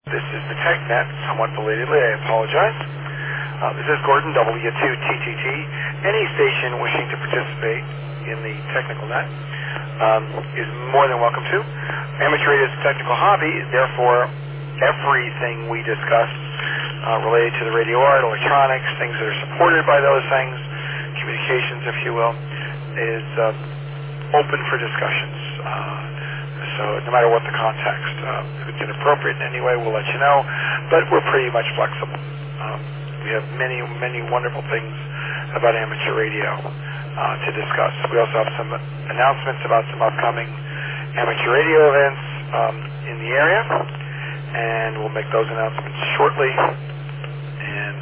This is the TechNet, somewhat belatedly, I apologize. This is Gordon, W2TTT. Any station wishing to participate in the technical net is more than welcome to. Amateur radio is a technical hobby, therefore everything we discuss related to the radio art, electronics, things that are supported by those things, communications, if you will, is open for discussions. So no matter what the context, if it's inappropriate in any way, we'll let you know. But we're pretty much flexible. We have many, many wonderful things about amateur radio to discuss. We also have some announcements about some upcoming amateur radio events in the area, and we'll make those announcements shortly. And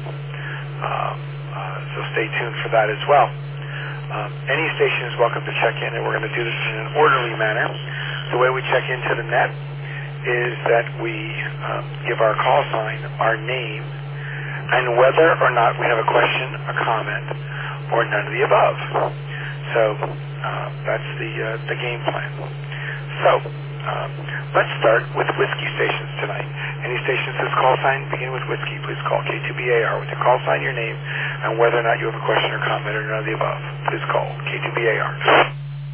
so stay tuned for that as well. Any station is welcome to check in, and we're going to do this in an orderly manner. The way we check into the net is that we give our call sign, our name, and whether or not we have a question, a comment, or none of the above. So that's the game plan. So let's start with whiskey stations tonight. Any stations whose call sign begin with whiskey, please call K2BAR. With your call sign, your name, and whether or not you have a question or comment, or none of the above, please call K2BAR.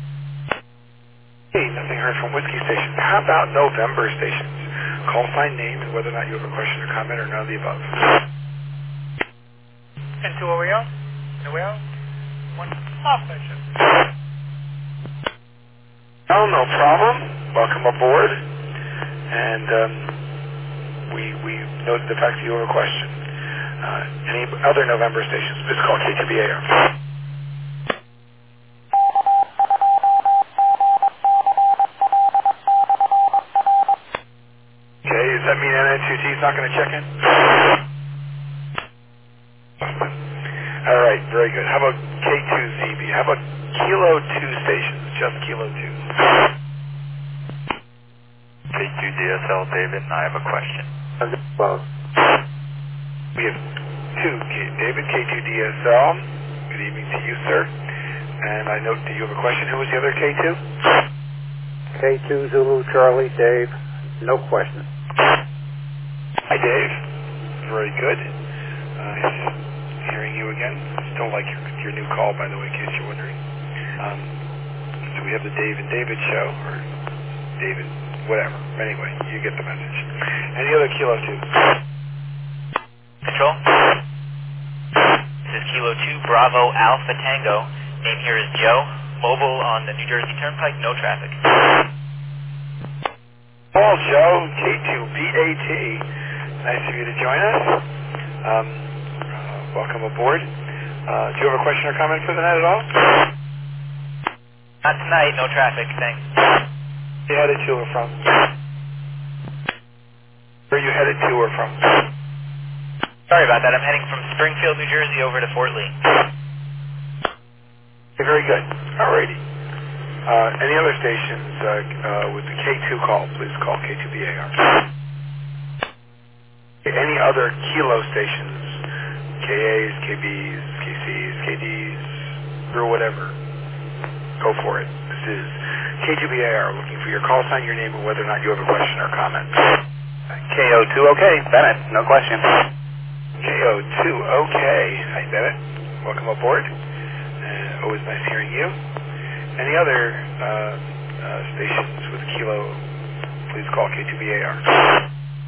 Hey, nothing heard from whiskey stations. How about November stations? Call sign, name, and whether or not you have a question or comment, or none of the above. And to OEO? OEO? One off station. Oh, no problem. Welcome aboard. And we noted the fact that you have a question. Any other November stations, please call K2BAR. Okay, does that mean NN2T is not going to check in? All right, very good. How about K2ZB? How about Kilo 2 stations, just Kilo 2? K2DSL, David, and I have a question. Well, we have two. David, K2DSL. Good evening to you, sir. And I note that you have a question. Who was the other K2? K2 Zulu Charlie, Dave. No question. Hi, Dave. Very good. Hearing you again. Still like your new call, by the way, in case you're wondering. So we have the Dave and David show, or David, whatever. Anyway, you get the message. Any other Kilo 2? Control? This is Kilo 2, Bravo, Alpha, Tango. Name here is Joe. Mobile on the New Jersey Turnpike, no traffic. Paul, Joe, K2BAT. Nice of you to join us. Welcome aboard. Do you have a question or comment for the night at all? Not tonight, no traffic, thanks. You headed to or from? Where are you headed to or from? Sorry about that, I'm heading from Springfield, New Jersey over to Fort Lee. Okay, very good. Alrighty. Any other stations with the K2 call, please call K2BAR. Any other Kilo stations, KAs, KBs, KCs, KDs, or whatever, go for it. This is K2BAR looking for your call sign, your name, and whether or not you have a question or comment. KO2, okay. Bennett, no question. KO2, okay. Hi, Bennett. Welcome aboard. Always nice hearing you. Any other stations with Kilo, please call K2BAR.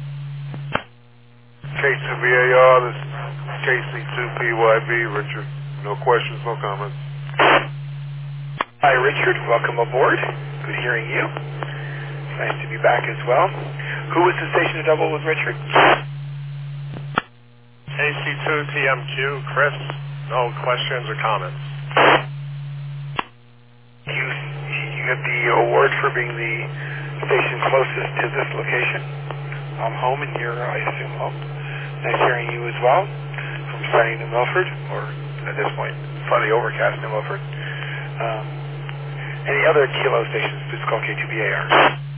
K2BAR, this is KC2PYB, Richard. No questions, no comments. Hi, Richard. Welcome aboard. Good hearing you. Nice to be back as well. Who was the station to double with, Richard? KC2TMQ, Chris. No questions or comments. You get the award for being the station closest to this location. I'm home and you're, I assume, home. Nice hearing you as well from sunny New Milford, or at this point, slightly overcast New Milford. Any other Kilo stations, please call K2BAR.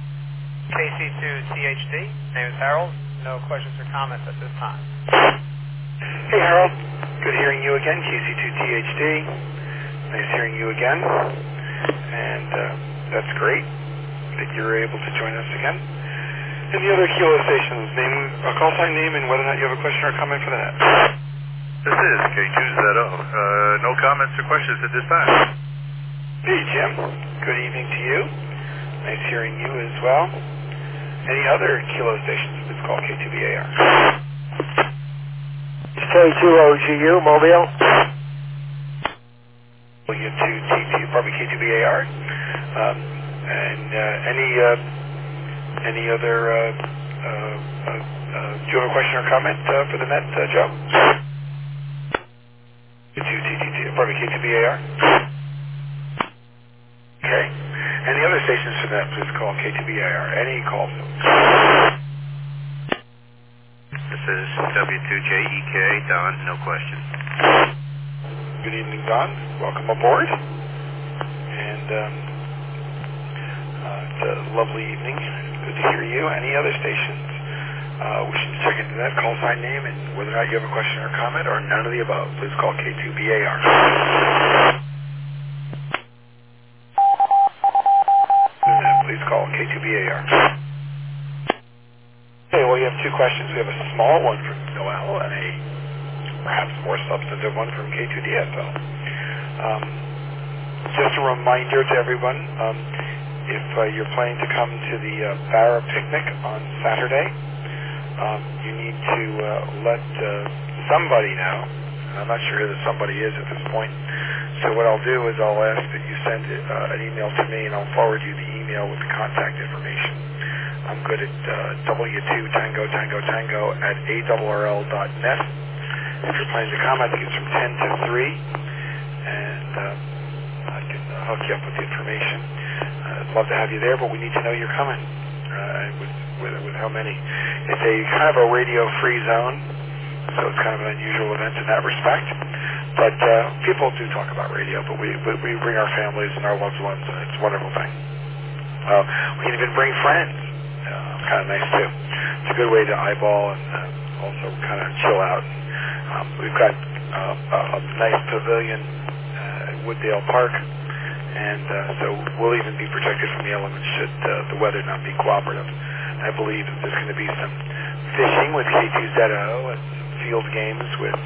KC2THD, name is Harold. No questions or comments at this time. Hey, Harold. Good hearing you again, KC2THD. Nice hearing you again. And that's great that you're able to join us again. Any other kilo stations? Call sign name and whether or not you have a question or comment for that. This is K2ZO. No comments or questions at this time. Hey, Jim. Good evening to you. Nice hearing you as well. Any other kilo stations? It's called K2BAR. K2OGU, Mobile. W2TT, probably K2BAR. Any other, do you have a question or comment for the net, Joe? K2TTT, probably K2BAR. Okay. Any other stations for that, please call K2BAR. Any calls? This is W2JEK, Don, no question. Good evening, Don. Welcome aboard. And it's a lovely evening. Good to hear you. Any other stations wishing to check into that, call sign name and whether or not you have a question or comment, or none of the above, please call K2BAR. Please call K2BAR. Okay, well, you have two questions. We have a small one from Noel and a perhaps more substantive one from K2DSO. Just a reminder to everyone, if you're planning to come to the Barra picnic on Saturday, you need to let somebody know. I'm not sure who the somebody is at this point. So what I'll do is I'll ask that you send an email to me, and I'll forward you the email with the contact information. I'm good at W2TangoTangoTango@ARRL.net. If you're planning to come, I think it's from 10 to 3, and I can hook you up with the information. I'd love to have you there, but we need to know you're coming, with how many. It's a kind of a radio-free zone, so it's kind of an unusual event in that respect. But people do talk about radio, but we bring our families and our loved ones, and it's a wonderful thing. We can even bring friends. Kind of nice, too. It's a good way to eyeball and also kind of chill out. We've got a nice pavilion at Wooddale Park, and so we'll even be protected from the elements should the weather not be cooperative. I believe that there's going to be some fishing with K2ZO and some field games with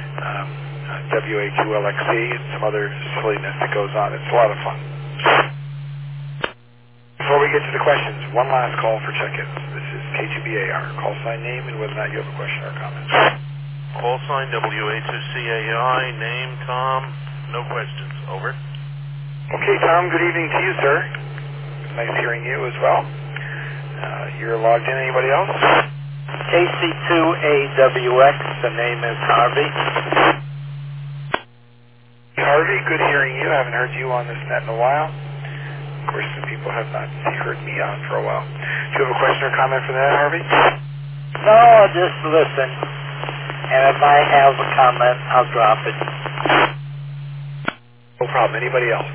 WA2LXC and some other silliness that goes on. It's a lot of fun. Before we get to the questions, one last call for check-ins. This is K2BAR. Call sign name and whether or not you have a question or comment. Call sign WA2CAI, name Tom, no questions. Over. Okay, Tom, good evening to you, sir. Nice hearing you as well. You're logged in. Anybody else? KC2AWX, the name is Harvey. Harvey, good hearing you. I haven't heard you on this net in a while. Of course, some people have not heard me on for a while. Do you have a question or comment for that, Harvey? No, just listen. And if I have a comment, I'll drop it. No problem. Anybody else?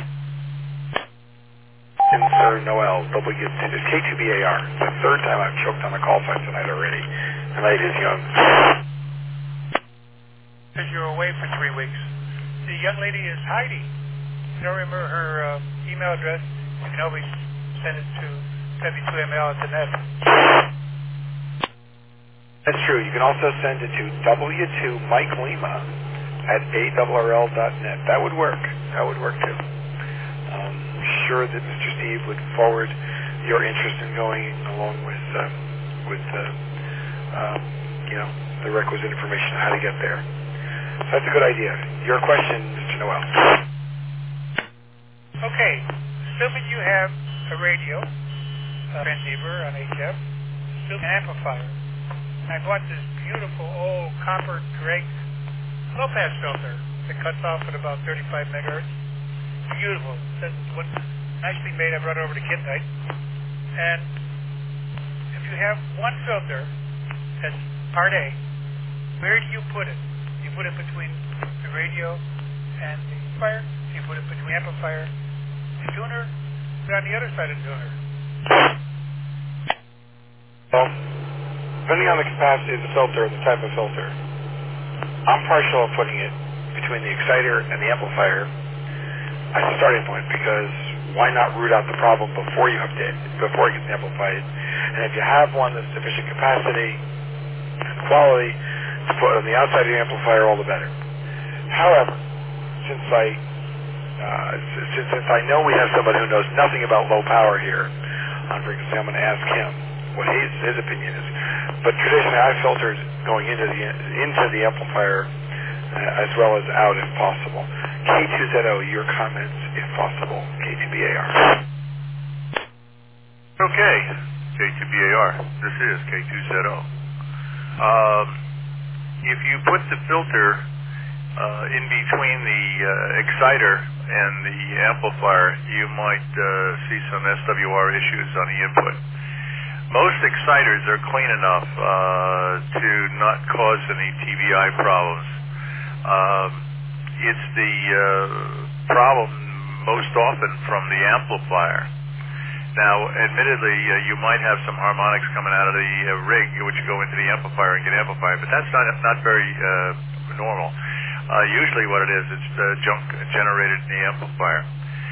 And Sir Noel, K2BAR. It's the third time I've choked on the call sign tonight already. The night is young. Because you're away for 3 weeks. The young lady is Heidi. You don't remember her email address? You can always send it to W2ML@net. That's true. You can also send it to W2MikeLima@ARRL.net. That would work. That would work too. Sure that Mr. Steve would forward your interest in going along with the requisite information on how to get there. So that's a good idea. Your question, Mr. Noel. Okay, assuming you have a radio, a transceiver on HF, an amplifier. I bought this beautiful old copper Drake low-pass filter that cuts off at about 35 megahertz. Beautiful. It's nicely made. I brought it over to Kid Night. And if you have one filter that's part A, where do you put it? You put it between the radio and the amplifier? You put it between the amplifier and the tuner? Put it on the other side of the tuner. Well, depending on the capacity of the filter and the type of filter, I'm partial of putting it between the exciter and the amplifier as a starting point, because why not root out the problem before it gets amplified? And if you have one that's sufficient capacity and quality to put on the outside of the amplifier, all the better. However, since I know we have someone who knows nothing about low power here on frequency, I'm going to ask him what his opinion is. But traditionally, I filtered going into the amplifier as well as out if possible. K2ZO, your comments if possible. K2BAR. Okay, K2BAR. This is K2ZO. If you put the filter in between the exciter and the amplifier, you might see some SWR issues on the input. Most exciters are clean enough to not cause any TVI problems. It's the problem most often from the amplifier. Now, admittedly, you might have some harmonics coming out of the rig, which go into the amplifier and get amplified, but that's not very normal. Usually what it is, it's junk generated in the amplifier.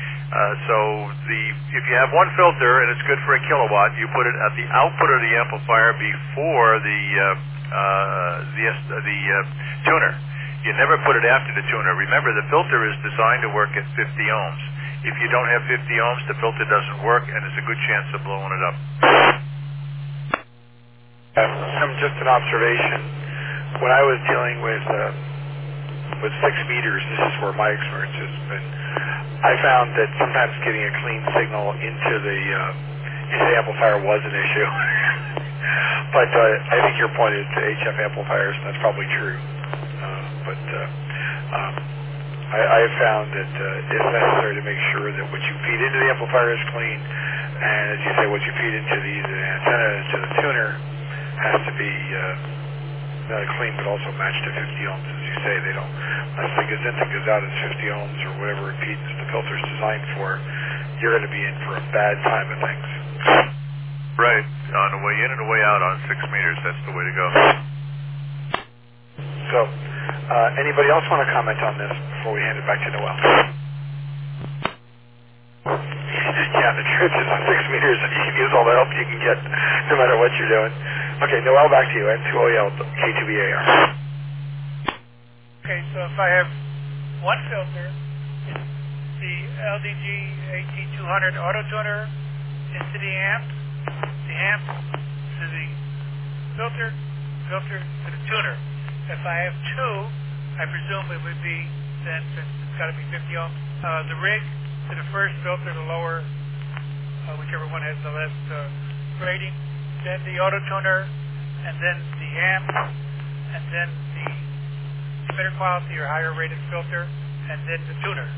If you have one filter and it's good for a kilowatt, you put it at the output of the amplifier before the tuner. You never put it after the tuner. Remember, the filter is designed to work at 50 ohms. If you don't have 50 ohms, the filter doesn't work, and there's a good chance of blowing it up. Just an observation. When I was dealing with 6 meters, this is where my experience has been, I found that sometimes getting a clean signal into the amplifier was an issue. But I think your point is to HF amplifiers, and that's probably true. I have found that it's necessary to make sure that what you feed into the amplifier is clean, and as you say, what you feed into the antenna, into the tuner, has to be not clean, but also matched to 50 ohms. As you say, they don't, unless the goes in, the goes out is 50 ohms or whatever impedance the filter's designed for, you're going to be in for a bad time of things. Right. On the way in and the way out on 6 meters, that's the way to go. So, anybody else want to comment on this before we hand it back to Noel? Yeah, the truth is on 6 meters, you can use all the help you can get, no matter what you're doing. Okay, Noel, back to you. N2OEL, K2BAR. Okay, so if I have one filter, it's the LDG AT200 auto tuner into the amp to the filter to the tuner. If I have two, I presume it would be, then since it's got to be 50 ohms, the rig to the first filter, the lower, whichever one has the less rating, then the auto tuner, and then the amp, and then the better quality or higher rated filter, and then the tuner.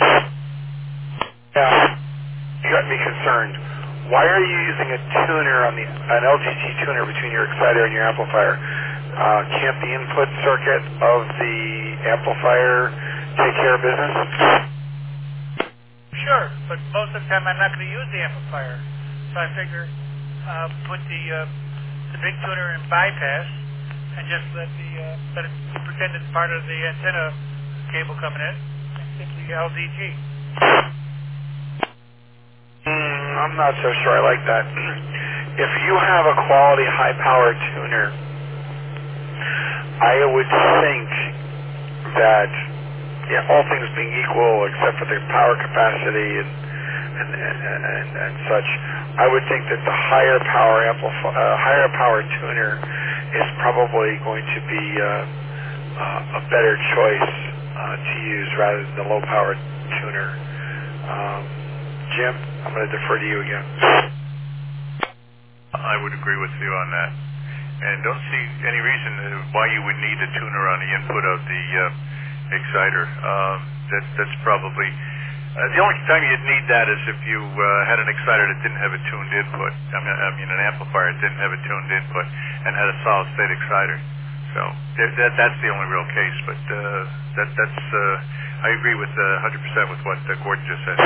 Yeah, you got me concerned. Why are you using a tuner on an LGT tuner between your exciter and your amplifier? Can't the input circuit of the amplifier take care of business? Sure, but most of the time I'm not going to use the amplifier. So I figure put the big tuner in bypass and just let it pretend it's part of the antenna cable coming in and simply LDG. I'm not so sure I like that. If you have a quality high-power tuner, I would think that, all things being equal, except for the power capacity and such, I would think that the higher power tuner is probably going to be a better choice to use rather than the low-power tuner. Jim, I'm going to defer to you again. I would agree with you on that. And don't see any reason why you would need a tuner on the input of the exciter. That's probably... the only time you'd need that is if you had an exciter that didn't have a tuned input. I mean an amplifier that didn't have a tuned input and had a solid-state exciter. So that's the only real case. But I agree with 100% with what Gordon just said.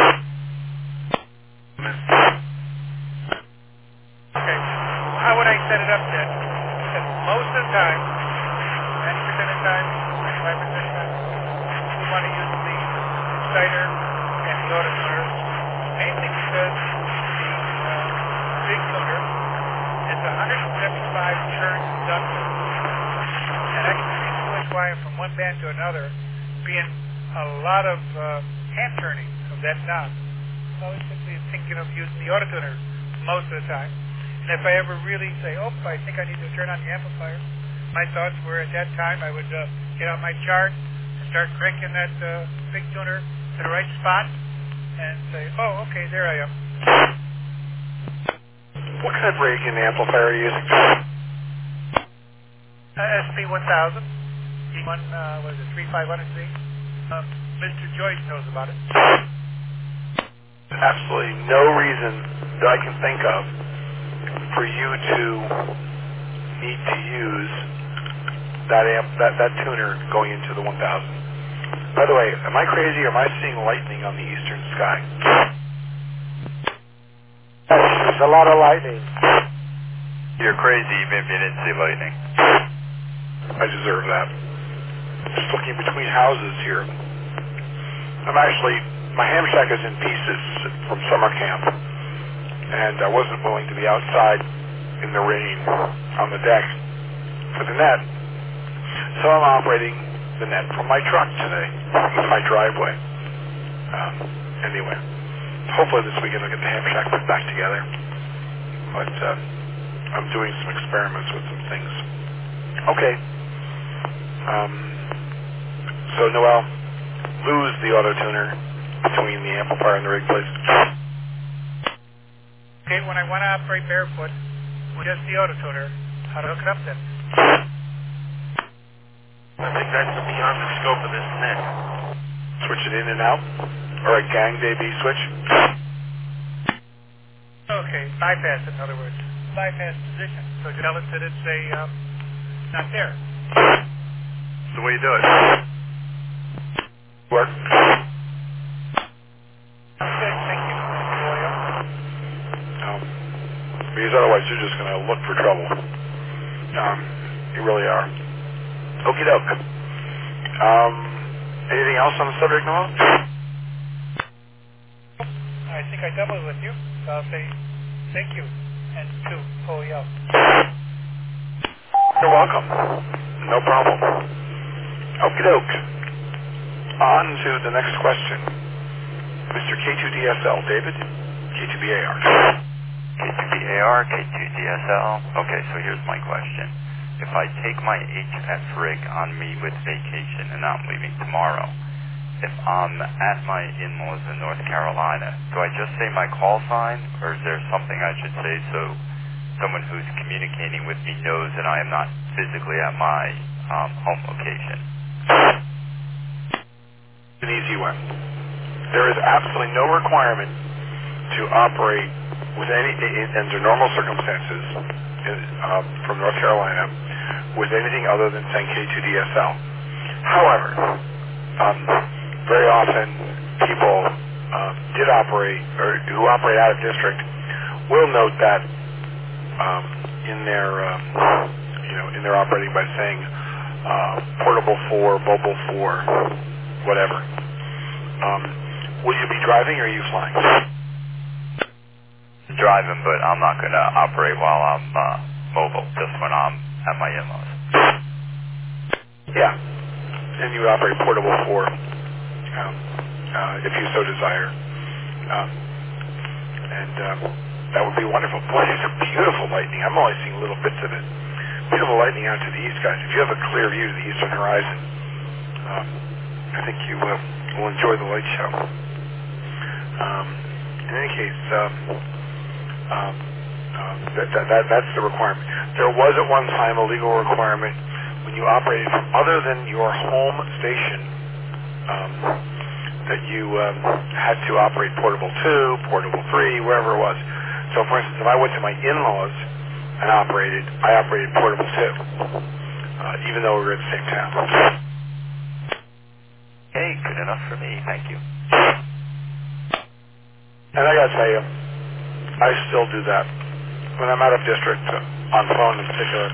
Okay, how would I set it up then? Because most of the time, 90% of the time, 95% of the time, we want to use the exciter and the auto tuner mainly because the big tuner is 175 turns inductive. And I can see so much wire from one band to another being a lot of hand turning of that knob. So I was simply thinking of using the auto tuner most of the time. And if I ever really say, oh, I think I need to turn on the amplifier, my thoughts were at that time I would get out my chart and start cranking that big tuner to the right spot and say, oh, okay, there I am. What kind of Reagan amplifier are you using? SP1000, E1, what is it, 3500Z? Mr. Joyce knows about it. Absolutely no reason that I can think of for you to need to use that tuner going into the 1000. By the way, am I crazy or am I seeing lightning on the eastern sky? There's a lot of lightning. You're crazy even if you didn't see lightning. I deserve that. Just looking between houses here. My ham shack is in pieces from summer camp, and I wasn't willing to be outside in the rain on the deck for the net, so I'm operating the net from my truck today, my driveway. Anyway, hopefully this weekend I'll get the ham shack put back together, but I'm doing some experiments with some things. Okay. So Noel, lose the auto tuner between the amplifier and the rig, please. Okay, when I want to operate barefoot with just the auto tuner, how to hook it up then? I think that's beyond the scope of this net. Switch it in and out, or a ganged AB switch. Okay, bypass it, in other words. Bypass position. So tell it that it's not there. That's the way you do it. Work. Good, thank you. Because otherwise you're just going to look for trouble. You really are. Okie doke. Anything else on the subject, Noel? I think I doubled with you, so I'll say thank you and to OEL. You're welcome. No problem. Okie doke. On to the next question. Mr. K2DSL, David? K2BAR. K2BAR, K2DSL. Okay, so here's my question. If I take my HF rig on me with vacation and I'm leaving tomorrow, if I'm at my in-laws in North Carolina, do I just say my call sign, or is there something I should say so someone who's communicating with me knows that I am not physically at my home location? An easy one. There is absolutely no requirement to operate with under normal circumstances from North Carolina with anything other than saying K2DSL. However, very often people did operate, or who operate out of district, will note that in their operating by saying portable 4, mobile 4, whatever. Will you be driving or are you flying? Driving, but I'm not going to operate while I'm mobile, just when I'm at my in-laws. Yeah, and you would operate portable 4 if you so desire. That would be wonderful. Boy, there's a beautiful lightning. I'm only seeing little bits of it. Beautiful lightning out to the east, guys. If you have a clear view to the eastern horizon, I think you will enjoy the light show. In any case, that's the requirement. There was at one time a legal requirement when you operated from other than your home station that you had to operate portable 2, portable 3, wherever it was. So, for instance, if I went to my in-laws and I operated portable 2, even though we were in the same town. Hey, good enough for me, thank you. And I gotta tell you, I still do that. When I'm out of district, on phone in particular,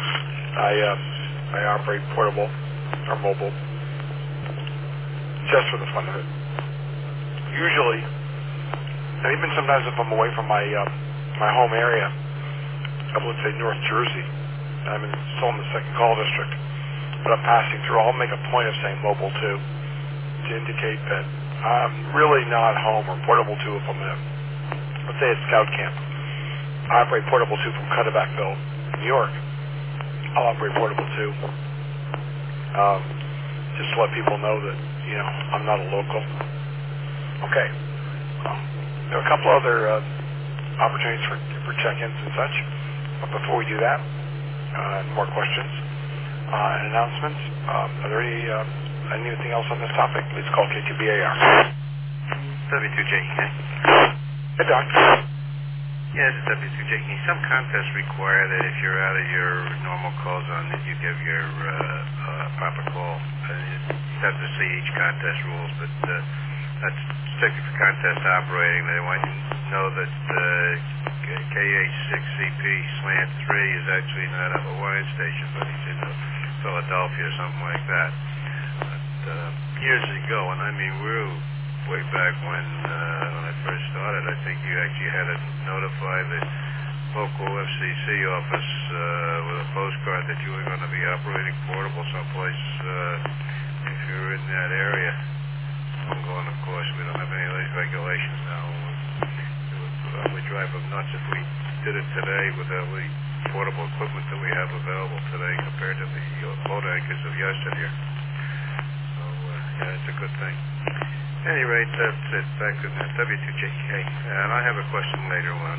I operate portable or mobile just for the fun of it. Usually, And even sometimes if I'm away from my my home area, let's say North Jersey, I'm still in the second call district, but I'm passing through, I'll make a point of saying mobile 2 to indicate that I'm really not home, or portable 2 if I'm in, let's say it's scout camp. I operate portable 2 from Cutterbackville, New York. I'll operate portable 2. Just to let people know that, I'm not a local. Okay. There are a couple other opportunities for check-ins and such. But before we do that, more questions and announcements. Are there anything else on this topic? Please call K2BAR. W2JK. Hey, Doc. Yeah, it's W2JK. Some contests require that if you're out of your normal call zone, that you give your proper call. You have to see each contest rules, but that's strictly for contest operating. They want you to know that KH6CP slant 3 is actually not a Hawaiian station, but he's in Philadelphia or something like that. But years ago, and I mean we're way back when I first started, I think you actually had to notify the local FCC office with a postcard that you were going to be operating portable someplace if you were in that area. Ongoing, of course, we don't have any of these regulations now. It would drive them nuts if we did it today with all the portable equipment that we have available today compared to the boat anchors of yesterday. So, yeah, it's a good thing. At any rate, that's it. Back to W2JK. And I have a question later on.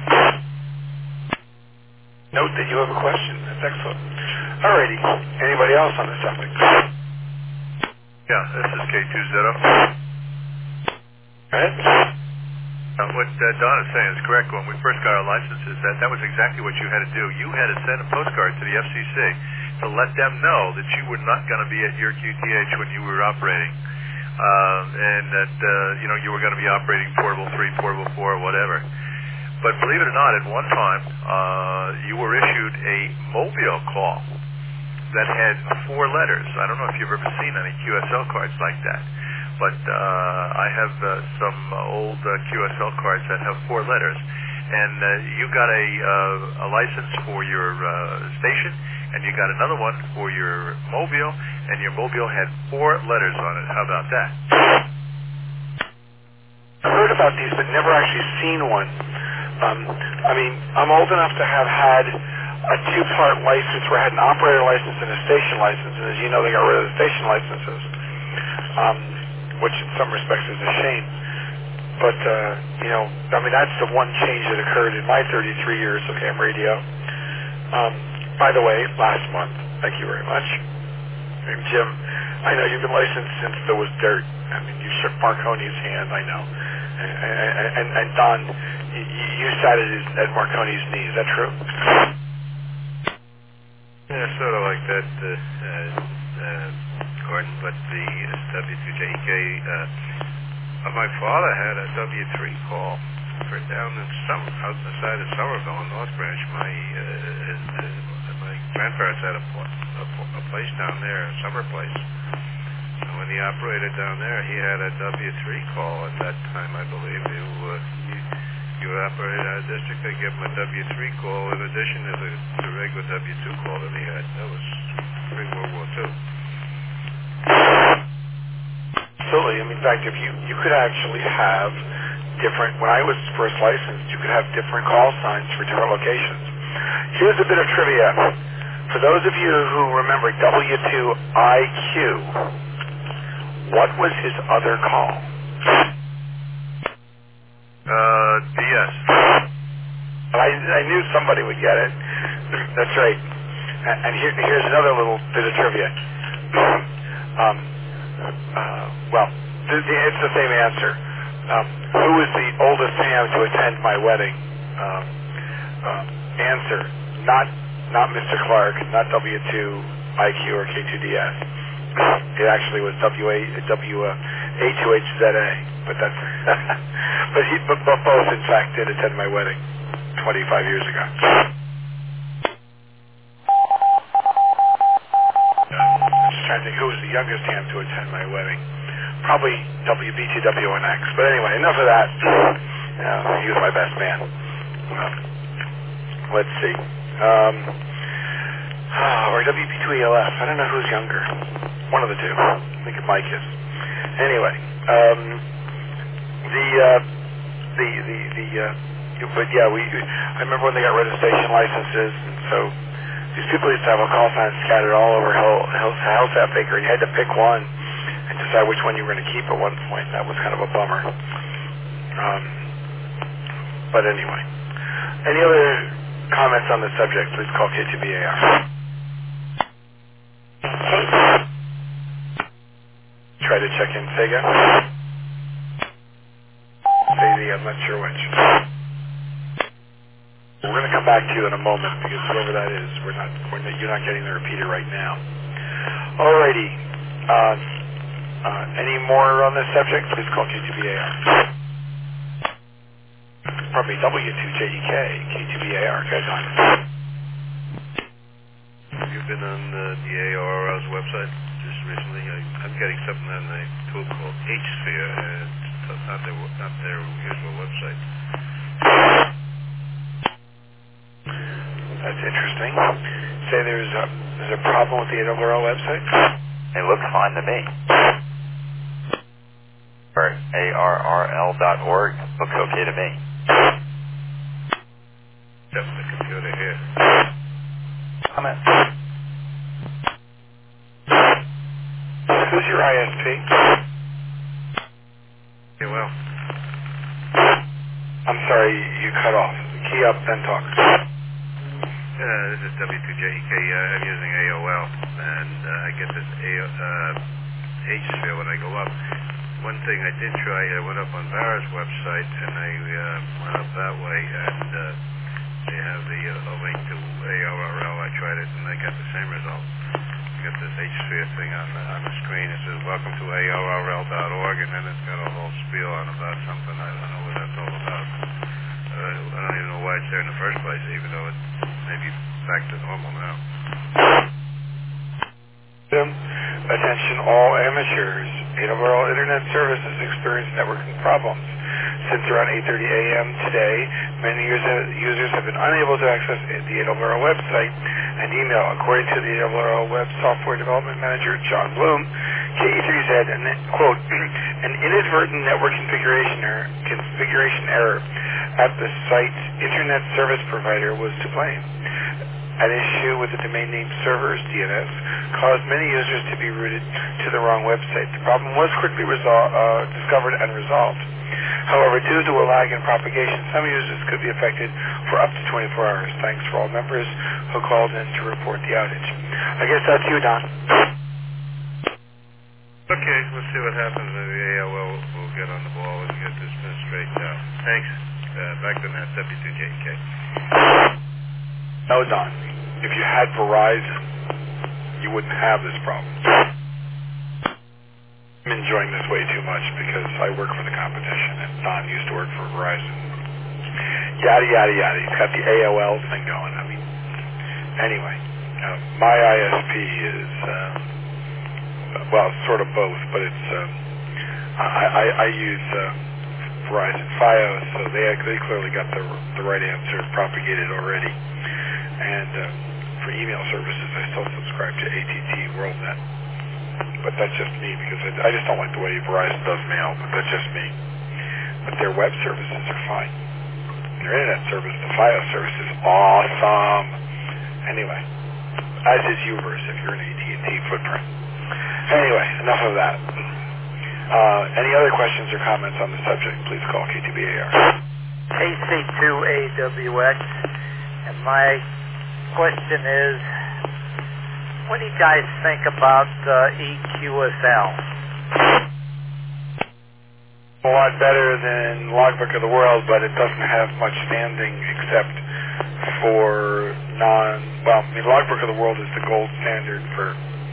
Note that you have a question. That's excellent. Alrighty. Anybody else on this topic? Yeah, this is K2ZO. Go ahead. What Don is saying is correct. When we first got our licenses, that was exactly what you had to do. You had to send a postcard to the FCC to let them know that you were not going to be at your QTH when you were operating, and that you were going to be operating portable 3, portable 4, whatever. But believe it or not, at one time you were issued a mobile call that had 4 letters. I don't know if you've ever seen any QSL cards like that. But I have some old QSL cards that have 4 letters, and you got a license for your station, and you got another one for your mobile, and your mobile had 4 letters on it. How about that? I've heard about these, but never actually seen one. I'm old enough to have had a 2-part license where I had an operator license and a station license, and as you know, they got rid of the station licenses. Which in some respects is a shame. But, that's the one change that occurred in my 33 years of ham radio. By the way, last month, thank you very much. And Jim, I know you've been licensed since there was dirt. I mean, you shook Marconi's hand, I know. And Don, you sat at Marconi's knee, is that true? Yeah, sort of like that, Gordon, but the W2JK, my father had a W3 call for down in outside of Somerville in North Branch. My grandparents had a place down there, a summer place. And when he operated down there, he had a W3 call at that time, I believe. You operated out of district, they give him a W3 call in addition to the regular W2 call that he had. That was pre-World War II. Absolutely. In fact, if you could actually have different, when I was first licensed, you could have different call signs for different locations. Here's a bit of trivia. For those of you who remember W2IQ, what was his other call? DS. I knew somebody would get it. That's right. And here's another little bit of trivia. It's the same answer. Who was the oldest ham to attend my wedding? Answer: not Mr. Clark, not W2IQ or K2DS. It actually was A2HZA. But that's but both in fact did attend my wedding 25 years ago. I'm just trying to think who was the youngest ham to attend my wedding. Probably WBTWNX. But anyway, enough of that. He was my best man. Let's see. Or WP2ELF. I don't know who's younger. One of the two. I think Mike is. Anyway, but yeah, I remember when they got rid of station licenses, and so these people used to have a call sign scattered all over Hellsap Acre, and you had to pick one and decide which one you were going to keep at one point. That was kind of a bummer. But anyway, any other comments on the subject? Please call K2BAR. Try to check in Sega. Sadie, I'm not sure which. We're going to come back to you in a moment because whoever that is, you're not getting the repeater right now. Alrighty. Any more on this subject? Please call K2BAR. Pardon me, W2JEK, K2BAR. Go on. Have you been on the AORL's website just recently? I'm getting something on the tool called H-Sphere, and it's not their usual website. That's interesting. Say there's a problem with the AORL website? It looks fine to me. Or ARRL.org looks okay to me. Just the computer here. Comment. Who's your ISP? Yeah, well. I'm sorry, you cut off. Key up, then talk. This is W2JEK. I'm using AOL, and I get this H-Sphere when I go up. One thing I did try, I went up on Barra's website, and I went up that way, and they have the link to AORL. I tried it, and I got the same result. I got this H-Sphere thing on the screen. It says, welcome to AORL.org, and then it's got a whole spiel on about something. I don't know what that's all about. I don't even know why it's there in the first place, even though it's maybe back to normal now. Attention all amateurs. AORL Internet Services experience networking problems. Since around 8:30 a.m. today, many users have been unable to access the AORL website and email. According to the AORL Web Software Development Manager, John Bloom, KE3 said, quote, an inadvertent network configuration error at the site's internet service provider was to blame. An issue with the domain name servers, DNS, caused many users to be routed to the wrong website. The problem was quickly discovered and resolved. However, due to a lag in propagation, some users could be affected for up to 24 hours. Thanks for all members who called in to report the outage. I guess that's you, Don. Okay, we'll see what happens. Maybe AOL will get on the ball and get this straightened out. Thanks. Back to that W2JK. No, Don. If you had Verizon, you wouldn't have this problem. I'm enjoying this way too much because I work for the competition, and Don used to work for Verizon. Yada, yada, yada. He's got the AOL thing going. I mean, anyway, my ISP is, well, sort of both, but it's, I use Verizon Fios, so they clearly got the right answer propagated already. And for email services, I still subscribe to ATT WorldNet. But that's just me because I just don't like the way Verizon does mail, but that's just me. But their web services are fine. Their internet service, the Fios service, is awesome. Anyway, as is Uverse if you're an AT&T footprint. Anyway, enough of that. Any other questions or comments on the subject, please call K2BAR. KC2AWX, and my question is, what do you guys think about EQSL? A lot better than Logbook of the World, but it doesn't have much standing except for Logbook of the World is the gold standard for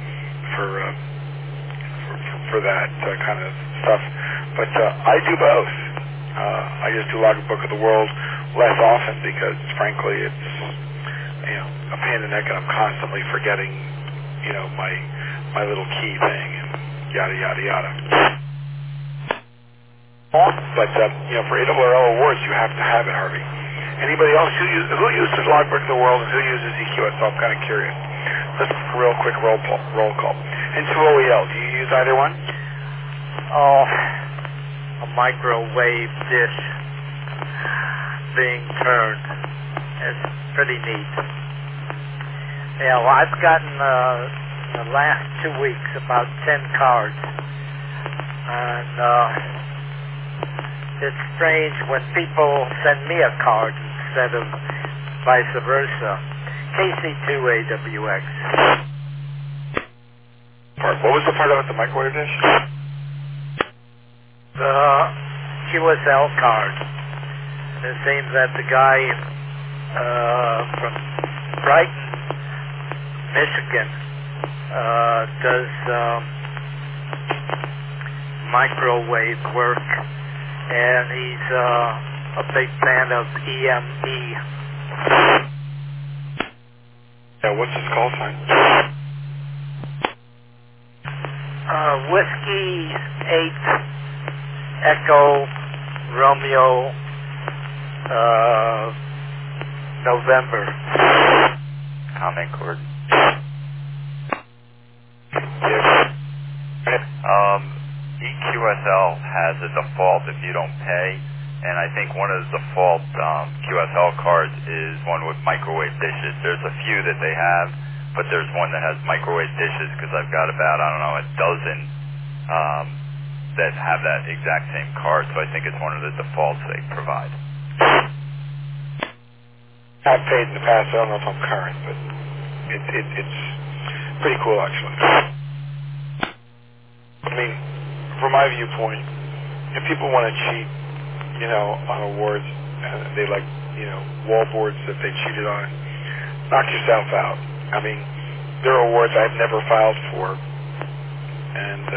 that kind of stuff. But I do both. I just do Logbook of the World less often because, frankly, it's a pain in the neck, and I'm constantly forgetting, my little key thing and yada yada yada. But for ARRL awards, you have to have it, Harvey. Anybody else who uses Logbook of the World and who uses EQSL? I'm kind of curious. Let's real quick roll call. And 2OEL, do you use either one? Oh, a microwave dish being turned. It's pretty neat. Yeah, well, I've gotten in the last 2 weeks about 10 cards. And it's strange when people send me a card instead of vice versa. KC2AWX. What was the part about the microwave dish? The QSL card. It seems that the guy from Brighton, Michigan, does microwave work, and he's a big fan of EME. Yeah, what's his call sign? Whiskey 8 Echo Romeo November. Comment, Gordon. EQSL has a default if you don't pay, and I think one of the default QSL cards is one with microwave dishes. There's a few that they have, but there's one that has microwave dishes because I've got about, a dozen that have that exact same card, so I think it's one of the defaults they provide. I've paid in the past, I don't know if I'm current, but it's pretty cool actually. I mean, from my viewpoint, if people want to cheat, on awards, and they like, wall boards that they cheated on, knock yourself out. I mean, there are awards I've never filed for, and,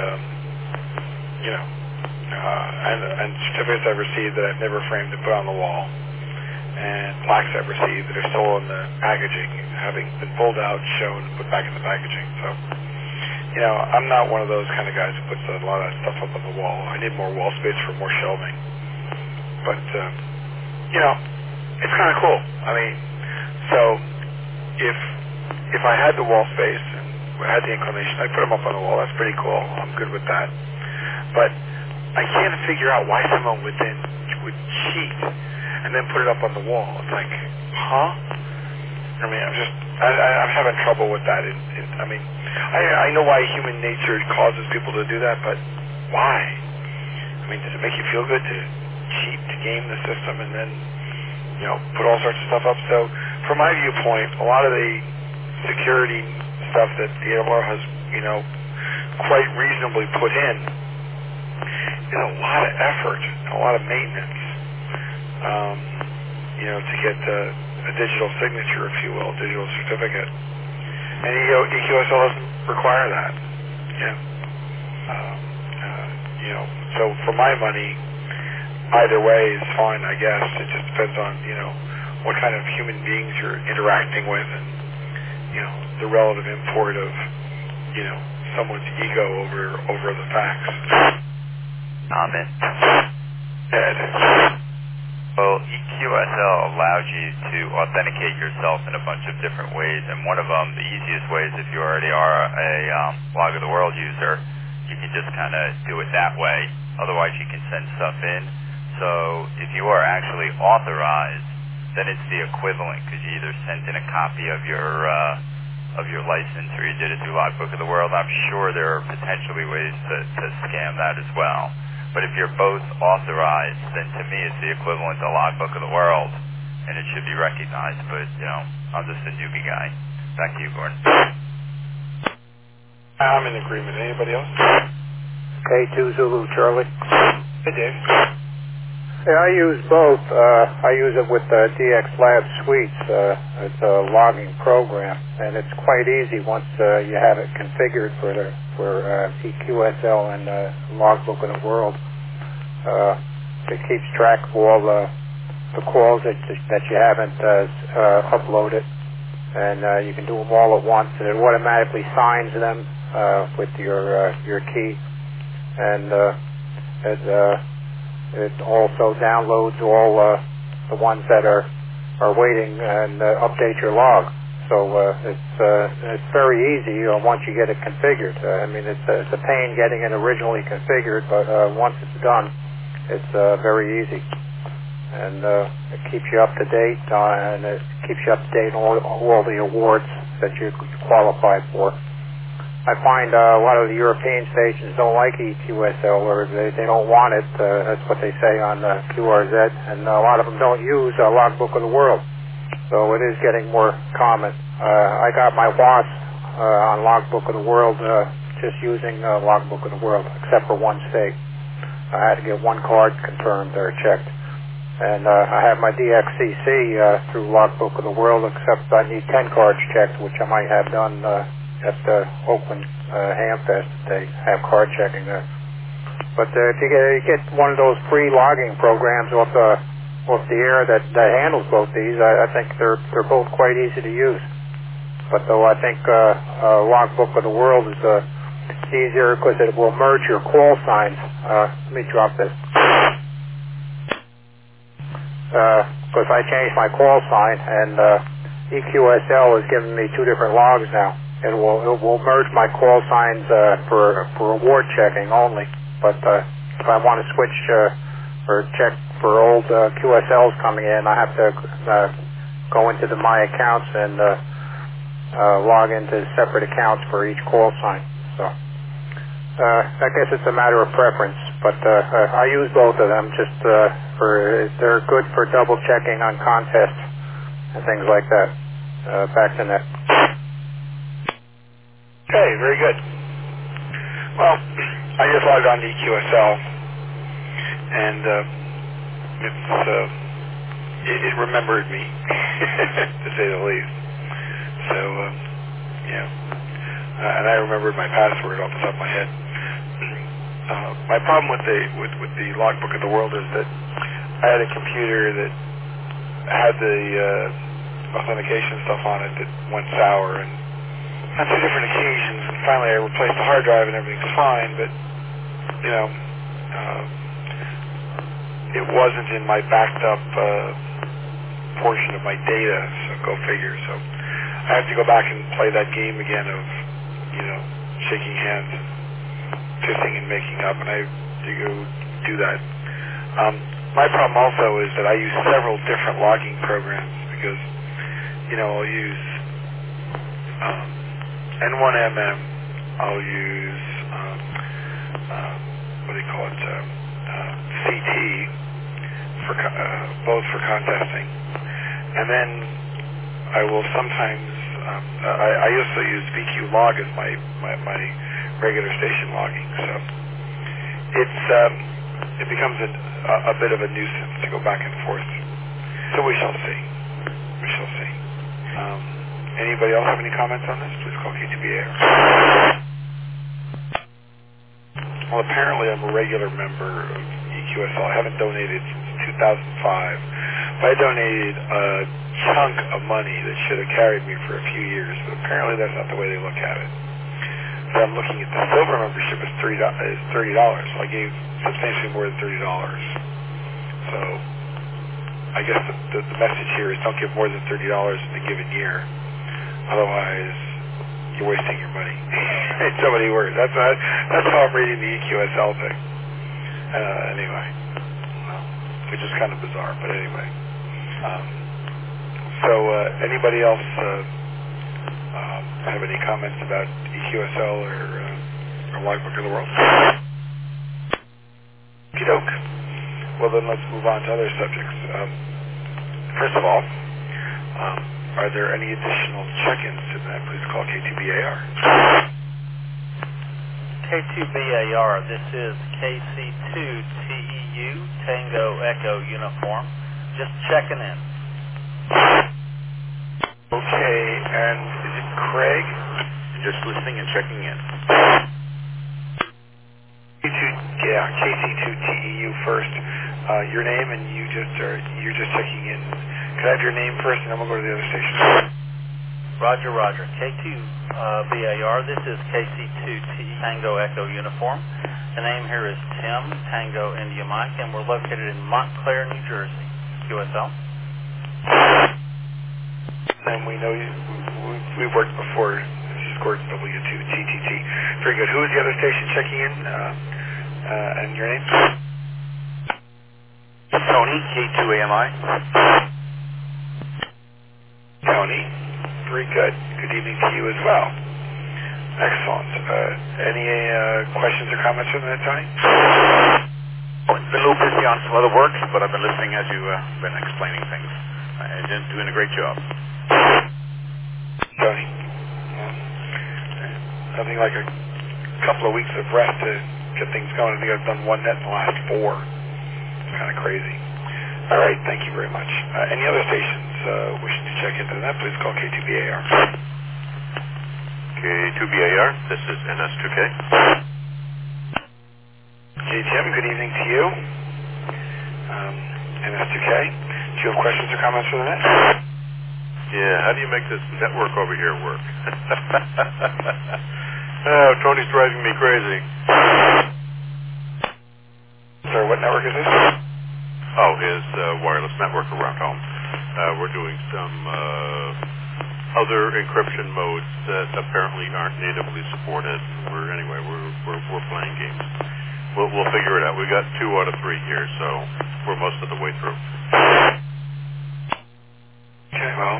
and certificates I've received that I've never framed and put on the wall, and plaques I've received that are still in the packaging, having been pulled out, shown, and put back in the packaging. So, I'm not one of those kind of guys who puts a lot of stuff up on the wall. I need more wall space for more shelving. But, it's kind of cool. I mean, so if I had the wall space and I had the inclination, I'd put them up on the wall. That's pretty cool. I'm good with that. But I can't figure out why someone would cheat and then put it up on the wall. It's like, huh? I mean, I'm having trouble with that. I know why human nature causes people to do that, but why? I mean, does it make you feel good to cheat, to game the system, and then, put all sorts of stuff up? So, from my viewpoint, a lot of the security stuff that the AMR has, quite reasonably put in is a lot of effort, a lot of maintenance, to get a digital signature, if you will, a digital certificate. And EQSL doesn't require that. So for my money, either way is fine, I guess. It just depends on, what kind of human beings you're interacting with and, the relative import of, someone's ego over the facts. Comment. Ed. Well, EQSL allows you to authenticate yourself in a bunch of different ways, and one of them, the easiest way is if you already are a Log of the World user, you can just kind of do it that way. Otherwise, you can send stuff in. So if you are actually authorized, then it's the equivalent, because you either sent in a copy of your license or you did it through Logbook of the World. I'm sure there are potentially ways to scam that as well. But if you're both authorized, then to me it's the equivalent to Logbook of the World, and it should be recognized. But, I'm just a newbie guy. Back to you, Gordon. I'm in agreement. Anybody else? K2 Zulu Charlie. Hey, Dave. Yeah, I use both. I use it with DX Lab Suites. It's a logging program, and it's quite easy once you have it configured for EQSL and Logbook of the World. It keeps track of all the calls that you haven't uploaded, and you can do them all at once, and it automatically signs them with your key, and it also downloads all the ones that are waiting and update your log. So it's very easy once you get it configured. I mean, it's a pain getting it originally configured, but once it's done, it's very easy. And it keeps you up to date, and it keeps you up to date on all the awards that you qualified for. I find a lot of the European stations don't like EQSL, or they don't want it. That's what they say on QRZ, and a lot of them don't use Logbook of the World. So it is getting more common. I got my WAS on Logbook of the World just using Logbook of the World, except for one state. I had to get one card confirmed or checked. And I have my DXCC through Logbook of the World, except I need 10 cards checked, which I might have done at the Oakland Hamfest. They have card checking there. But if you get one of those free logging programs off the air that handles both these, I think they're both quite easy to use. But though I think Logbook of the World is easier because it will merge your call signs. Let me drop this. Because I changed my call sign, and EQSL is giving me two different logs now. It will merge my call signs for award checking only. But if I want to switch or check for old QSLs coming in, I have to go into my accounts and log into separate accounts for each call sign. So I guess it's a matter of preference. But I use both of them just they're good for double checking on contests and things like that. Back to net. Okay, very good. Well, I just logged on to EQSL, and it remembered me, to say the least. So, and I remembered my password off the top of my head. My problem with the Logbook of the World is that I had a computer that had the authentication stuff on it that went sour, and on two different occasions, and finally I replaced the hard drive and everything's fine, but it wasn't in my backed up portion of my data, so go figure. So I have to go back and play that game again of shaking hands and fifthing and making up, and I have to go do that. My problem also is that I use several different logging programs because I'll use N1MM, I'll use what do you call it, CT for both for contesting, and then I will sometimes I also use VQ log as my regular station logging, so it becomes a bit of a nuisance to go back and forth. So we shall see. Anybody else have any comments on this? Please call K2BA. Well, apparently I'm a regular member of EQSL. I haven't donated since 2005. But I donated a chunk of money that should have carried me for a few years, but apparently that's not the way they look at it. So I'm looking at the silver membership is $30. So I gave substantially more than $30. So I guess the message here is don't give more than $30 in a given year. Otherwise, you're wasting your money. In so many words. That's how I'm reading the EQSL thing. Anyway, which is kind of bizarre, but anyway. So anybody else have any comments about EQSL or Logbook of the World? Okey-doke. Well, then let's move on to other subjects. First of all, are there any additional check-ins to that? Please call K2BAR. K2BAR, this is KC2TEU, Tango Echo Uniform. Just checking in. Okay, and is it Craig? Just listening and checking in. KC2TEU first. Your name, and you're just checking in. Could I have your name first, and then we'll go to the other station? Roger, Roger. K2BAR, this is KC2T Tango Echo Uniform. The name here is Tim, Tango India Mike, and we're located in Montclair, New Jersey. QSL. And we know we've worked before. This is Gordon W2TTT. Very good. Who is the other station checking in? And your name? Tony, K2AMI. Tony. Very good. Good evening to you as well. Excellent. Any questions or comments from that, Tony? Been a little busy on some other work, but I've been listening as you've been explaining things. You're doing a great job. Tony. Nothing like a couple of weeks of rest to get things going. I think I've done one net in the last 4. It's kind of crazy. All right. Thank you very much. Any other stations wishing to check into that, please call K2BAR. K2BAR, this is NS2K. JTM, good evening to you. NS2K, do you have questions or comments for the net? Yeah, how do you make this network over here work? Oh, Tony's driving me crazy. Sir, what network is this? Oh, his wireless network around home. We're doing some other encryption modes that apparently aren't natively supported. We're playing games. We'll figure it out. We got 2 out of 3 here, so we're most of the way through. Okay, well,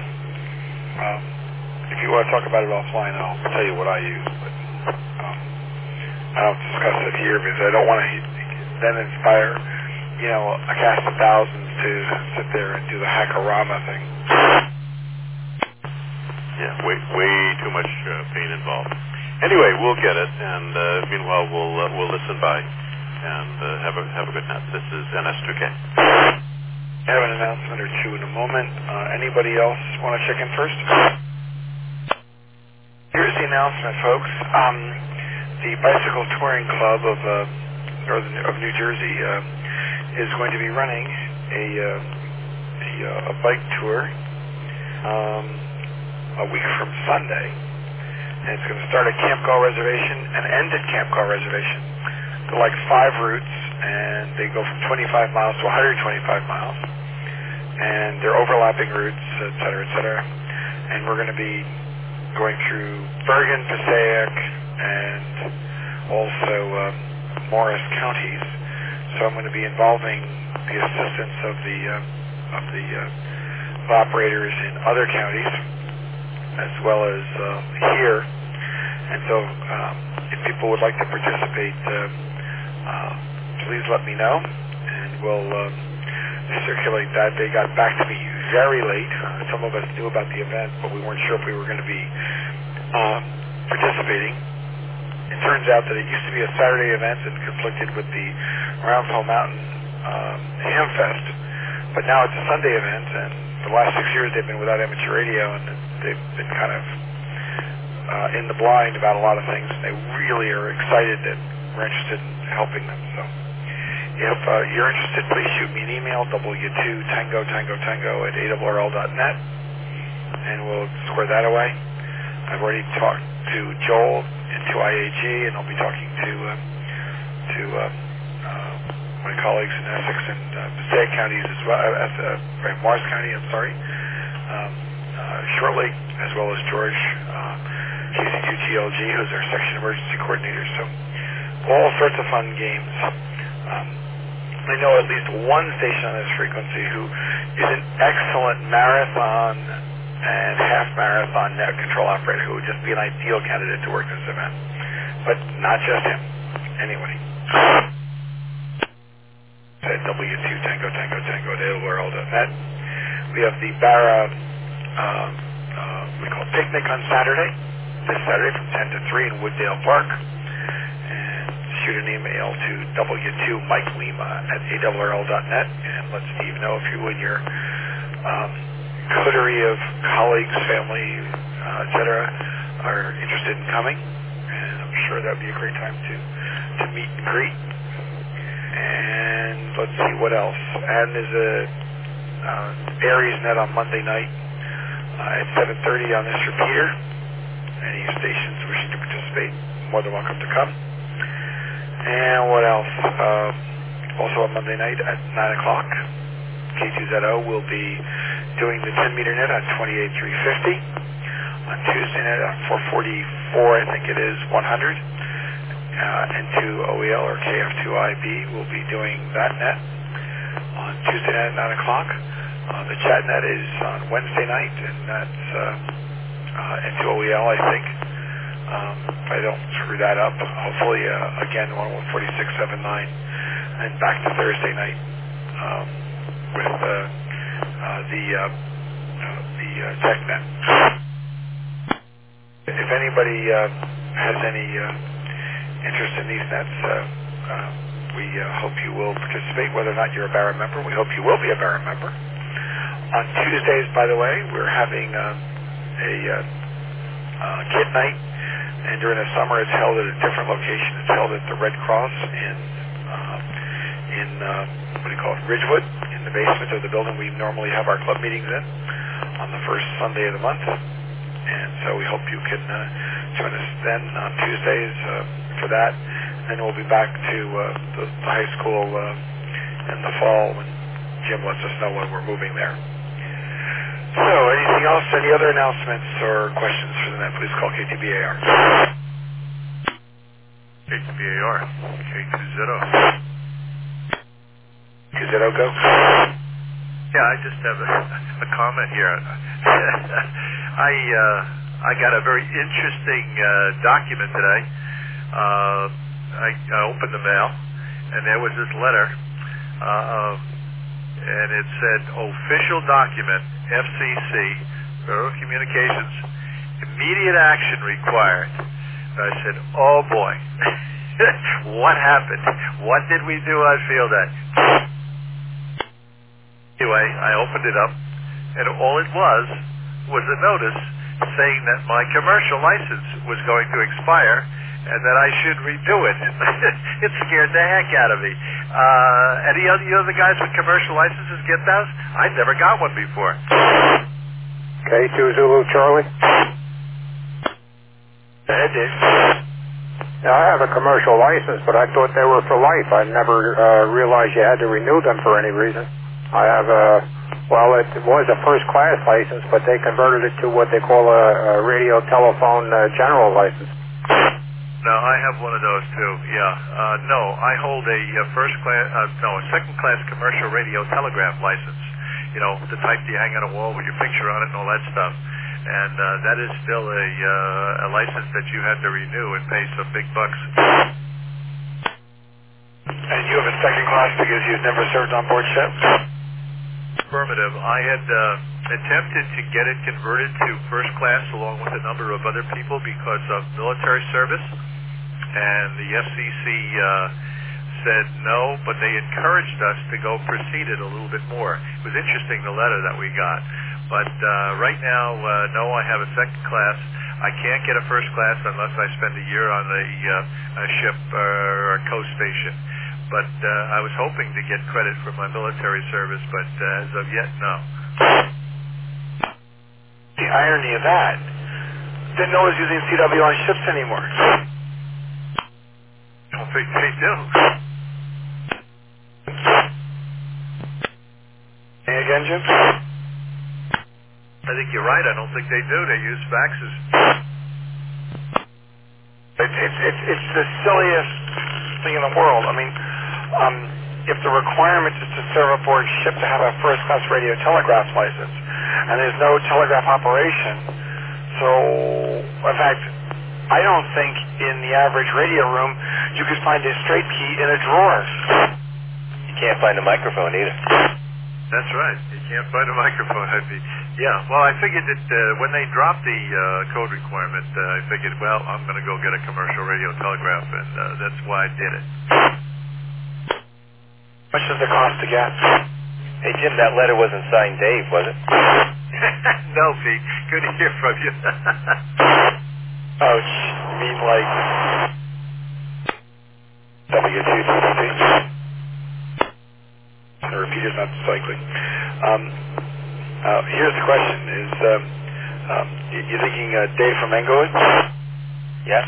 if you want to talk about it offline, I'll tell you what I use, but I don't discuss it here because I don't want to then inspire, a cast of thousands to sit there and do the hackorama thing. Yeah, way too much pain involved. Anyway, we'll get it, and meanwhile we'll listen by and have a good night. This is NS2K. I have an announcement or 2 in a moment. Anybody else want to check in first? Here's the announcement, folks. The Bicycle Touring Club of New Jersey is going to be running a bike tour a week from Sunday, and it's going to start at Camp Call Reservation and end at Camp Call Reservation. They're like 5 routes, and they go from 25 miles to 125 miles, and they're overlapping routes, et cetera, et cetera. And we're going to be going through Bergen, Passaic, and also Morris counties. So I'm going to be involving the assistance of the operators in other counties, as well as here. And so if people would like to participate, please let me know, and we'll circulate that. They got back to me very late. Some of us knew about the event, but we weren't sure if we were going to be participating. It turns out that it used to be a Saturday event and conflicted with the Roundfall Mountain Ham Fest, but now it's a Sunday event, and for the last 6 years they've been without amateur radio, and they've been kind of in the blind about a lot of things, and they really are excited that we're interested in helping them. So if you're interested, please shoot me an email, W2tango@ARRL.net, and we'll square that away. I've already talked to Joel and to IAG, and I'll be talking to my colleagues in Essex and Passaic counties as well, Morris County, I'm sorry, shortly, as well as George, KC2GLG, who's our section emergency coordinator. So all sorts of fun games. I know at least one station on this frequency who is an excellent marathon and half marathon net control operator who would just be an ideal candidate to work this event. But not just him. Anyway. At W2tango@AORL.net. We have the Barra we call picnic on Saturday. This Saturday from 10 to 3 in Wooddale Park. And shoot an email to W2MikeLima@ARRL.net and let Steve know if you and your coterie of colleagues, family, etc., are interested in coming. And I'm sure that would be a great time to meet and greet. And let's see what else. And there's a Aries net on Monday night at 7:30 on this repeater. Any stations wishing to participate, more than welcome to come. And what else? Also on Monday night at 9 o'clock, K2ZO will be doing the 10-meter net on 28,350. On Tuesday night at 444, I think it is, 100. N2OEL or KF2IB will be doing that net on Tuesday night at 9 o'clock. The chat net is on Wednesday night, and that's N2OEL, I think. If I don't screw that up, hopefully, again, 14679, and back to Thursday night with the tech net. If anybody has any interest in these nets, we hope you will participate. Whether or not you're a Barra member, we hope you will be a Barra member. On Tuesdays, by the way, we're having a kid night, and during the summer it's held at a different location. It's held at the Red Cross in what do you call it, Ridgewood, in the basement of the building we normally have our club meetings in on the first Sunday of the month. And so we hope you can join us then on Tuesdays for that. And then we'll be back to the high school in the fall when Jim lets us know when we're moving there. So, anything else? Any other announcements or questions for the net? Please call KTBAR. KTBAR, K2ZO. K2ZO, go. Yeah, I just have a comment here. I got a very interesting document today. I opened the mail, and there was this letter, and it said, official document, FCC, Bureau of Communications, immediate action required. And I said, oh boy, what happened? What did we do on field day? Anyway, I opened it up, and all it was a notice saying that my commercial license was going to expire and that I should redo it. It scared the heck out of me. Any other guys with commercial licenses get those? I never got one before. K2 Zulu Charlie. Go ahead, Dave. Yeah, I have a commercial license, but I thought they were for life. I never realized you had to renew them for any reason. I have it was a first-class license, but they converted it to what they call a radio telephone general license. No, I have one of those too. Yeah. No, I hold a second-class commercial radio telegraph license. You know, the type you hang on a wall with your picture on it and all that stuff. And that is still a license that you had to renew and pay some big bucks. And you have a second class because you've never served on board ship? Affirmative. I had attempted to get it converted to first class along with a number of other people because of military service, and the FCC said no, but they encouraged us to go proceed it a little bit more. It was interesting, the letter that we got. But right now, no, I have a second class. I can't get a first class unless I spend a year on a ship or a coast station. But I was hoping to get credit for my military service, but as of yet, no. The irony of that, didn't know I was using CW on ships anymore. I don't think they do. Say again, Jim? I think you're right. I don't think they do. They use faxes. It's the silliest thing in the world. I mean, if the requirement is to serve aboard ship to have a first-class radio telegraph license, and there's no telegraph operation, so, in fact, I don't think in the average radio room you could find a straight key in a drawer. You can't find a microphone either. That's right. You can't find a microphone. Yeah, well, I figured that when they dropped the code requirement, I figured, well, I'm going to go get a commercial radio telegraph, and that's why I did it. How much does it cost to get? Hey, Jim, that letter wasn't signed Dave, was it? No, Pete. Good to hear from you. Oh, you mean like W2TTT? The repeater's not cycling. Here's the question: is You thinking Dave from Englewood? Yeah.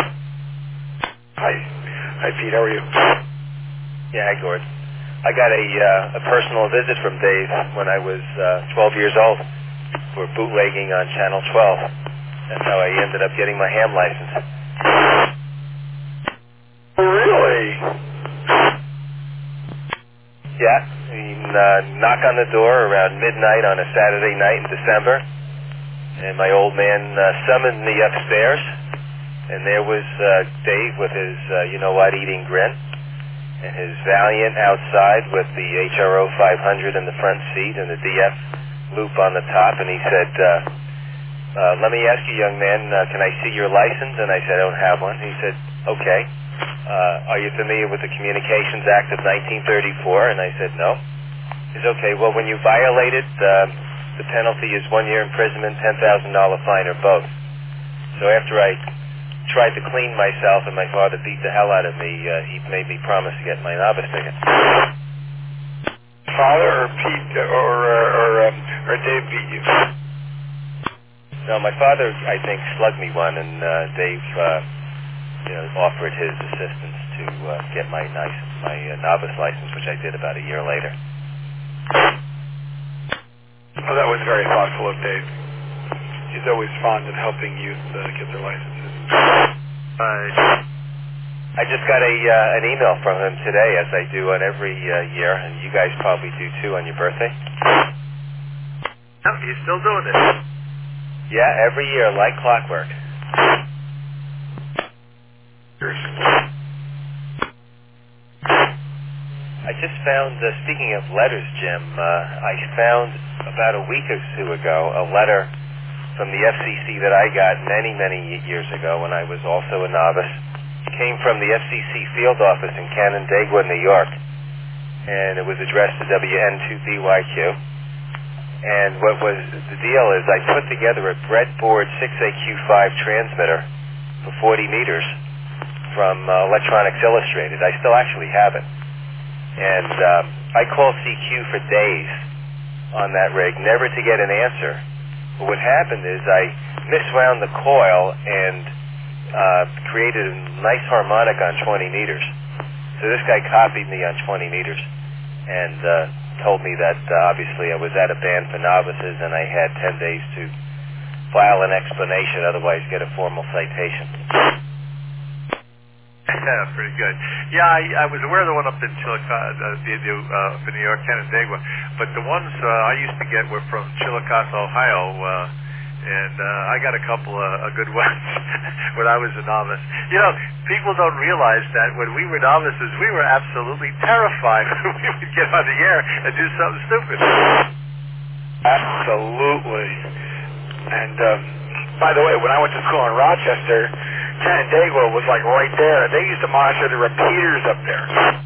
Hi, Pete. How are you? Yeah, hi, Gord. I got a personal visit from Dave when I was 12 years old. For bootlegging on Channel 12. That's how I ended up getting my ham license. Really? Yeah. Knock on the door around midnight on a Saturday night in December. And my old man summoned me upstairs. And there was Dave with his you-know-what-eating grin. And his Valiant outside with the HRO 500 in the front seat and the DF loop on the top. And he said, let me ask you, young man, can I see your license? And I said, I don't have one. He said, okay. Are you familiar with the Communications Act of 1934? And I said, no. He said, okay, well, when you violate it, the penalty is 1 year imprisonment, $10,000 fine, or both. So after I tried to clean myself and my father beat the hell out of me, he made me promise to get my novice ticket. Father or Pete or Dave beat you? No, my father, I think, slugged me one, and Dave offered his assistance to get my novice license, which I did about a year later. Oh, that was very thoughtful of Dave. He's always fond of helping youth get their licenses. I just got an email from him today, as I do on every year, and you guys probably do too on your birthday. Oh, you're still doing it? Yeah, every year, like clockwork. I just found, speaking of letters, Jim, I found about a week or two ago a letter from the FCC that I got many, many years ago when I was also a novice. It came from the FCC field office in Canandaigua, New York, and it was addressed to WN2BYQ. And what was the deal is I put together a breadboard 6AQ5 transmitter for 40 meters from Electronics Illustrated. I still actually have it. And I called CQ for days on that rig, never to get an answer. But what happened is I miswound the coil and created a nice harmonic on 20 meters. So this guy copied me on 20 meters and told me that obviously I was at a band for novices and I had 10 days to file an explanation, otherwise get a formal citation. Yeah, pretty good. Yeah, I was aware of the one up in Chillicothe, in New York, Canandaigua, but the ones I used to get were from Chillicothe, Ohio, and I got a couple of good ones when I was a novice. You know, people don't realize that when we were novices, we were absolutely terrified when we would get on the air and do something stupid. Absolutely. And by the way, when I went to school in Rochester, Canandaigua was like right there. They used to monitor the repeaters up there.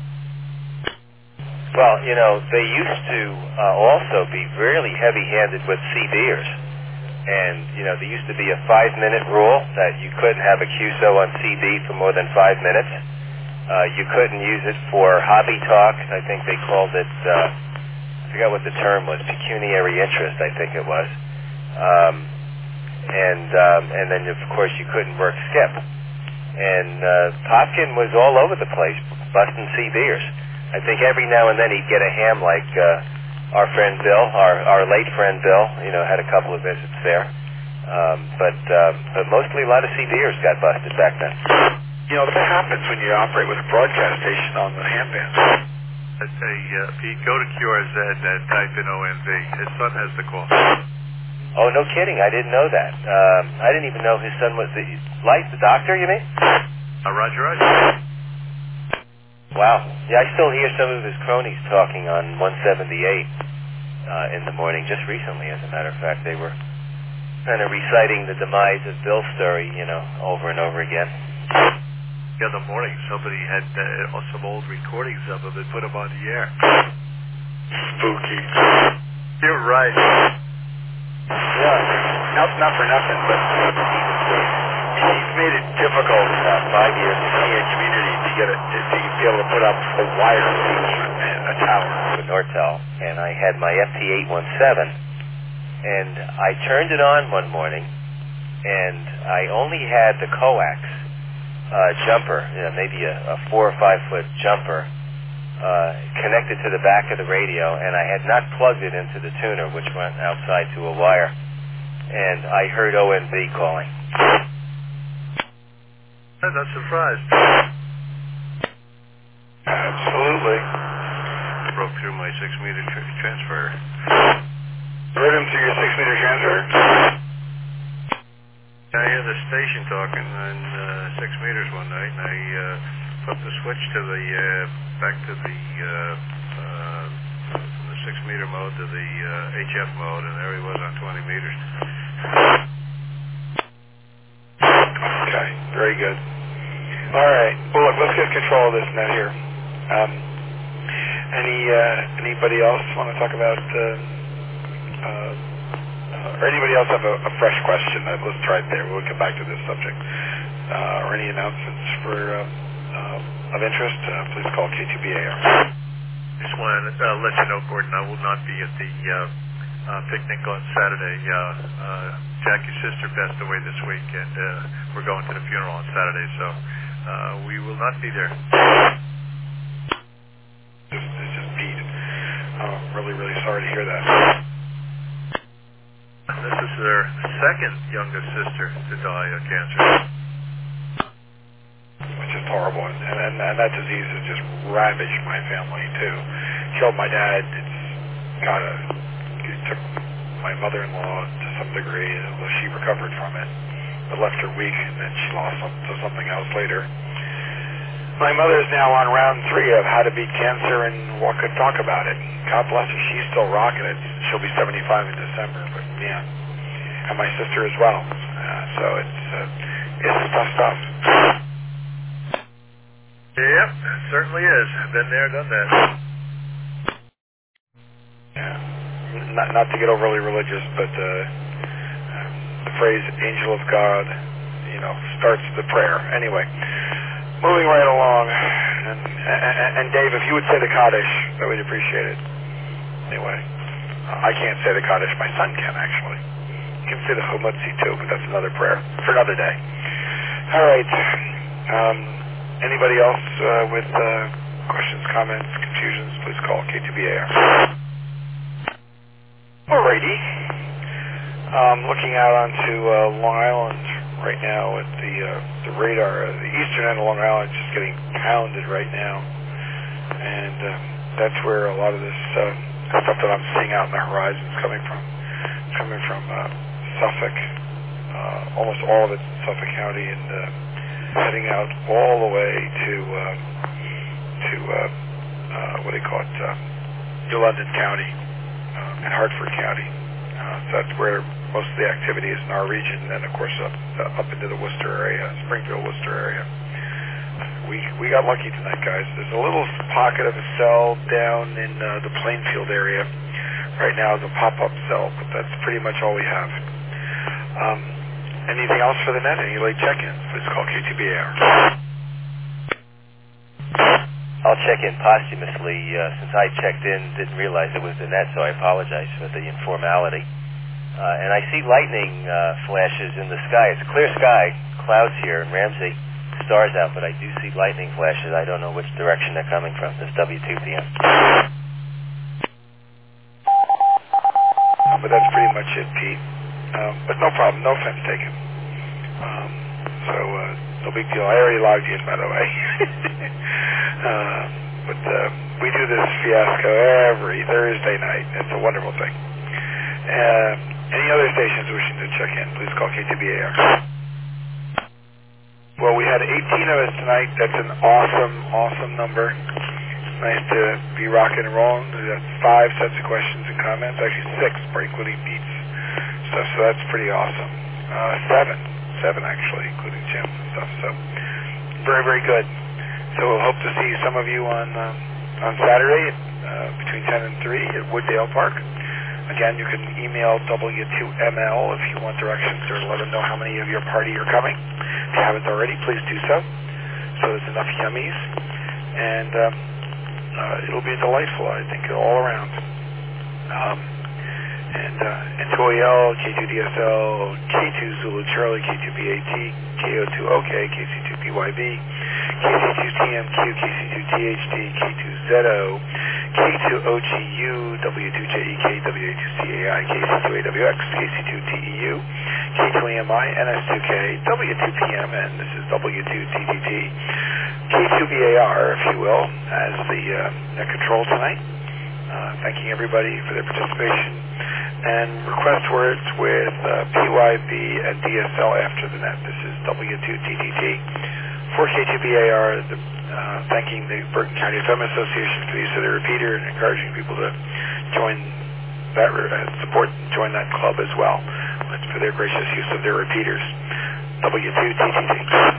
Well, you know, they used to also be really heavy-handed with CDers. And, you know, there used to be a 5-minute rule that you couldn't have a QSO on CD for more than 5 minutes. You couldn't use it for hobby talk. I think they called it, I forgot what the term was, pecuniary interest, I think it was. And then, of course, you couldn't work skip. And Popkin was all over the place, busting CBers. I think every now and then he'd get a ham like our friend Bill, our late friend Bill, you know, had a couple of visits there. But mostly a lot of CBers got busted back then. You know, that happens when you operate with a broadcast station on the ham band. Let's say, Pete, go to QRZ and type in OMV. His son has the call. Oh, no kidding. I didn't know that. I didn't even know his son was the doctor, you mean? Roger. Wow. Yeah, I still hear some of his cronies talking on 178 in the morning, just recently, as a matter of fact. They were kind of reciting the demise of Bill's story, you know, over and over again. The other morning, somebody had some old recordings of him and put them on the air. Spooky. You're right. Yeah, not for nothing, but he's made it difficult 5 years in the community to be able to put up a wire, a tower. With Nortel, and I had my FT817, And I turned it on one morning, and I only had the coax jumper, maybe a 4 or 5 foot jumper, connected to the back of the radio, and I had not plugged it into the tuner, which went outside to a wire. And I heard ONB calling. I'm not surprised. Absolutely. Broke through my 6-meter transfer. Heard him through your 6-meter transfer? I hear the station talking on 6 meters one night, and I flipped the switch to the back to the from the 6-meter mode to the HF mode, and there he was on 20 meters. Okay, very good. All right. Well, look, let's get control of this net here. Anybody else want to talk about, or anybody else have a fresh question? Let's try it there. We'll come back to this subject. Or any announcements of interest? Please call K2BAR. Just want to let you know, Gordon, I will not be at the picnic on Saturday. Jackie's sister passed away this week, and we're going to the funeral on Saturday, so we will not be there. It's just Pete. Really, really sorry to hear that. This is their second youngest sister to die of cancer. Which is horrible, and that disease has just ravaged my family too. Killed my dad. It took my mother-in-law to some degree. She recovered from it, but left her weak, and then she lost to something else later. My mother is now on round 3 of How to Beat Cancer and What Could Talk About It. God bless her. She's still rocking it. She'll be 75 in December, but yeah. And my sister as well. So it's tough stuff. Yep, it certainly is. Been there, done that. Yeah. Not to get overly religious, but the phrase "angel of God," starts the prayer. Anyway. Moving right along, and Dave, if you would say the Kaddish, I would appreciate it. Anyway, I can't say the Kaddish. My son can, actually. He can say the Chumutzi, too, but that's another prayer for another day. All right. Anybody else with questions, comments, confusions, please call K2BAR. All righty. Looking out onto Long Island right now at the radar. The eastern end of Long Island is just getting pounded right now, and that's where a lot of this stuff that I'm seeing out in the horizon is coming from. It's coming from Suffolk, almost all of it's in Suffolk County, and heading out all the way to what do you call it, New London County and Hartford County. So that's where most of the activity is in our region, and then of course up into the Worcester area, Springfield, Worcester area. We got lucky tonight, guys. There's a little pocket of a cell down in the Plainfield area right now, the pop-up cell, but that's pretty much all we have. Anything else for the net? Any late check-ins? Please call K2BAR. I'll check in posthumously. Since I checked in, didn't realize it was the net, so I apologize for the informality. And I see lightning flashes in the sky. It's a clear sky, clouds here in Ramsey, stars out, but I do see lightning flashes. I don't know which direction they're coming from. This W2PM. But that's pretty much it, Pete. But no problem, no offense taken. So no big deal. I already logged you in, by the way. But we do this fiasco every Thursday night. It's a wonderful thing. Any other stations wishing to check in, please call K2BAR. Well, we had 18 of us tonight. That's an awesome number. Nice to be rocking and rolling. We got 5 sets of questions and comments. Actually 6, for including Pete's stuff. So that's pretty awesome. 7 actually, including Jim and stuff. So very good. So we'll hope to see some of you on Saturday between 10 and 3 at Wooddale Park. Again, you can email W2ML if you want directions or let them know how many of your party are coming. If you haven't already, please do so. So there's enough yummies. And it'll be delightful, I think, all around. and N2AL, K2DSL, K2 Zulu Charlie, K2BAT, KO2OK, KC2PYB, KC2TMQ, KC2THD, K2ZO, K2OGU, W2JEK, WA2CAI, KC2AWX, KC2TEU, K2AMI, NS2K, W2PM, and this is W2TTT, K2BAR, if you will, as the net control tonight. Thanking everybody for their participation, and request words with PYB and DSL after the net. This is W2TTT for K2BAR, thanking the Bergen County FM Association for the use of their repeater and encouraging people to join that, support and join that club as well for their gracious use of their repeaters. W2TTT.